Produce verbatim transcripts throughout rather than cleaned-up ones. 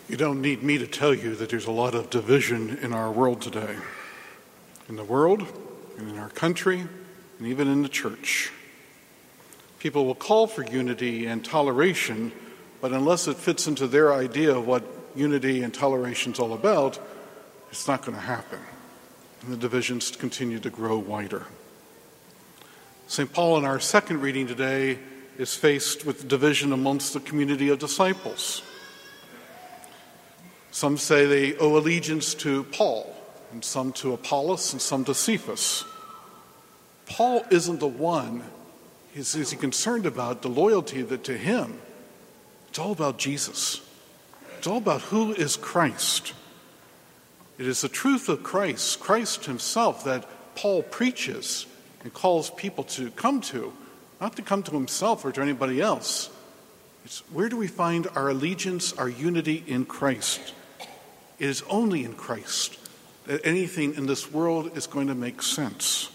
You don't need me to tell you that there's a lot of division in our world today. In the world, and in our country, and even in the church. People will call for unity and toleration, but unless it fits into their idea of what unity and toleration is all about, it's not going to happen. And the divisions continue to grow wider. Saint Paul, in our second reading today, is faced with division amongst the community of disciples. Some say they owe allegiance to Paul, and some to Apollos, and some to Cephas. Paul isn't the one. Is, is he concerned about the loyalty that to him? It's all about Jesus. It's all about who is Christ. It is the truth of Christ, Christ himself, that Paul preaches and calls people to come to, not to come to himself or to anybody else. It's where do we find our allegiance, our unity in Christ? It is only in Christ that anything in this world is going to make sense.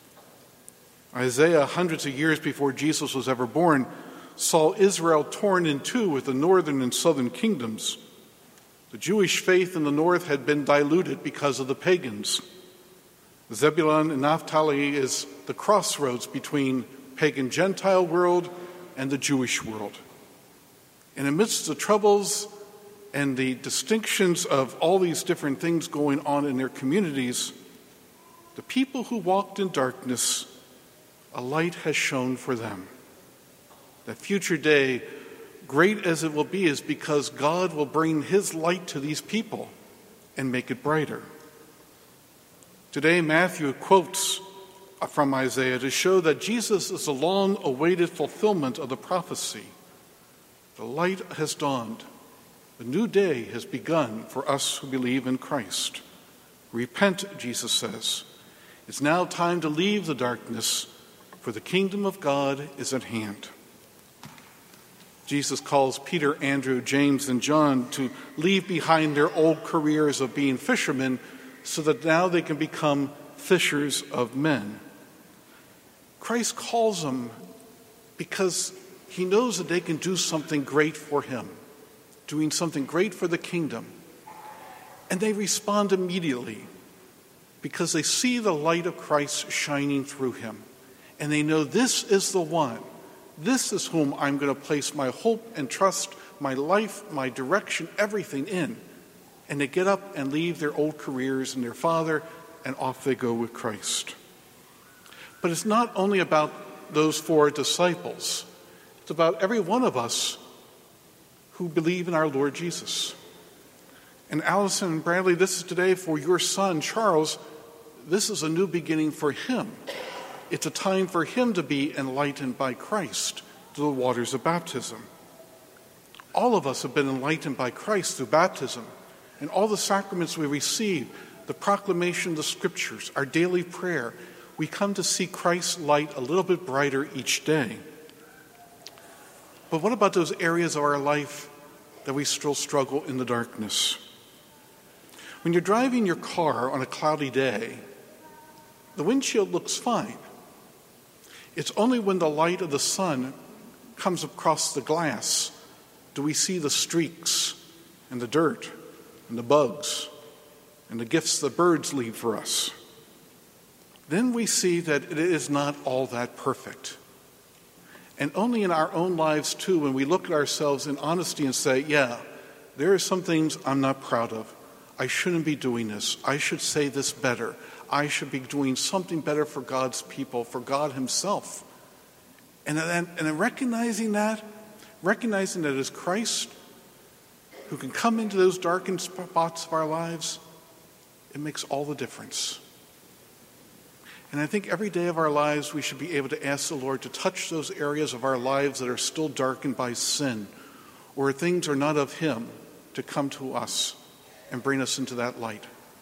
Isaiah, hundreds of years before Jesus was ever born, saw Israel torn in two with the northern and southern kingdoms. The Jewish faith in the north had been diluted because of the pagans. Zebulun and Naphtali is the crossroads between pagan Gentile world and the Jewish world. And amidst the troubles and the distinctions of all these different things going on in their communities, the people who walked in darkness, a light has shone for them. That future day, great as it will be, is because God will bring his light to these people and make it brighter. Today, Matthew quotes from Isaiah to show that Jesus is a long-awaited fulfillment of the prophecy. The light has dawned. A new day has begun for us who believe in Christ. Repent, Jesus says. It's now time to leave the darkness, for the kingdom of God is at hand. Jesus calls Peter, Andrew, James, and John to leave behind their old careers of being fishermen so that now they can become fishers of men. Christ calls them because he knows that they can do something great for him, doing something great for the kingdom. And they respond immediately because they see the light of Christ shining through him. And they know this is the one. This is whom I'm going to place my hope and trust, my life, my direction, everything in. And they get up and leave their old careers and their father, and off they go with Christ. But it's not only about those four disciples. It's about every one of us who believe in our Lord Jesus. And Allison and Bradley, this is today for your son, Charles. This is a new beginning for him. It's a time for him to be enlightened by Christ through the waters of baptism. All of us have been enlightened by Christ through baptism, and all the sacraments we receive, the proclamation of the scriptures, our daily prayer, we come to see Christ's light a little bit brighter each day. But what about those areas of our life that we still struggle in the darkness? When you're driving your car on a cloudy day, the windshield looks fine. It's only when the light of the sun comes across the glass do we see the streaks and the dirt and the bugs and the gifts the birds leave for us. Then we see that it is not all that perfect. And only in our own lives, too, when we look at ourselves in honesty and say, yeah, there are some things I'm not proud of. I shouldn't be doing this. I should say this better. I should be doing something better for God's people, for God himself. And then, and then recognizing that, recognizing that it is Christ who can come into those darkened spots of our lives, it makes all the difference. And I think every day of our lives we should be able to ask the Lord to touch those areas of our lives that are still darkened by sin, or things are not of him, to come to us and bring us into that light.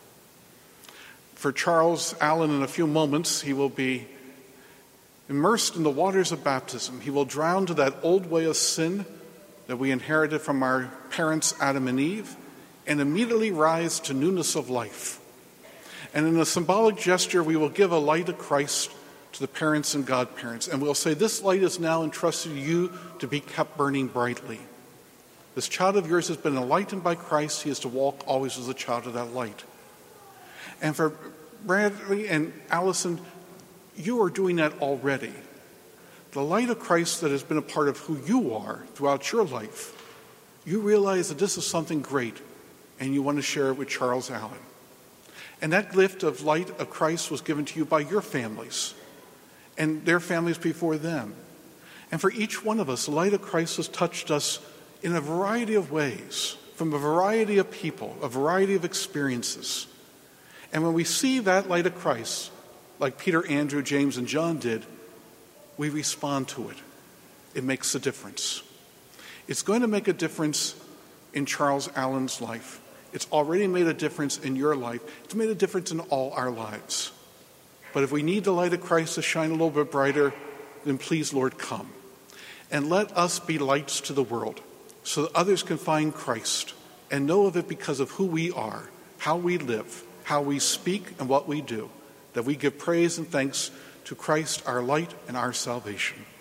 For Charles Allen, in a few moments, he will be immersed in the waters of baptism. He will drown to that old way of sin that we inherited from our parents, Adam and Eve, and immediately rise to newness of life. And in a symbolic gesture, we will give a light of Christ to the parents and godparents. And we'll say, this light is now entrusted to you to be kept burning brightly. This child of yours has been enlightened by Christ. He is to walk always as a child of that light. And for Bradley and Allison, you are doing that already. The light of Christ that has been a part of who you are throughout your life, you realize that this is something great, and you want to share it with Charles Allen. And that gift of light of Christ was given to you by your families and their families before them. And for each one of us, the light of Christ has touched us in a variety of ways, from a variety of people, a variety of experiences. And when we see that light of Christ, like Peter, Andrew, James, and John did, we respond to it. It makes a difference. It's going to make a difference in Charles Allen's life. It's already made a difference in your life. It's made a difference in all our lives. But if we need the light of Christ to shine a little bit brighter, then please, Lord, come. And let us be lights to the world so that others can find Christ and know of it because of who we are, how we live, how we speak, and what we do, that we give praise and thanks to Christ, our light and our salvation.